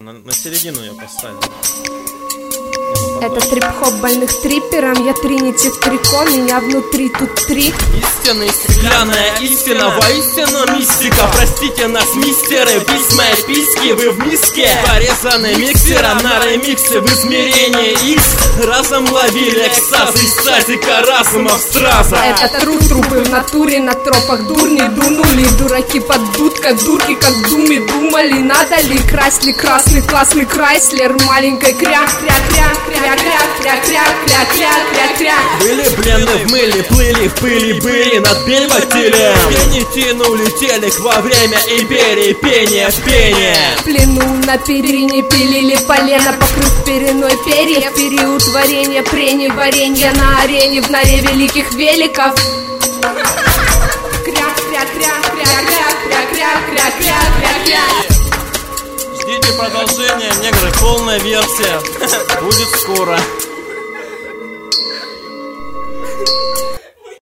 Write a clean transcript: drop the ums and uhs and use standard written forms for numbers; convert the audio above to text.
На середину ее поставил. Это трип-хоп больных триппером. Я тринити в трико, меня внутри тут три. Истина, стеклянная истина, воистину мистика. Простите нас, мистеры, письма и писки. Вы в миске, порезаны миксером на ремиксе. В измерении X разом ловили экстаз из садика разума в страза. Это трупы в натуре, на тропах дурни дунули. Дураки под дудкой, дурки как в думе думали. Надо ли красли красный классный Крайслер маленькой кря-кря-кря-кря-кря-кря-кря-кря-кря-кря. Были пленны в мыле, плыли в пыли, были над бельмотилем. Пени тянули телек во время империи, пение в пение. В плену на перине пилили полено, покрыв переной перьев. Период варенья, прени, варенья на арене в норе великих великов. Кря-кря-кря-кря-кря-кря-кря-кря-кря-кря. Ждите продолжения, негры, полная версия будет скоро.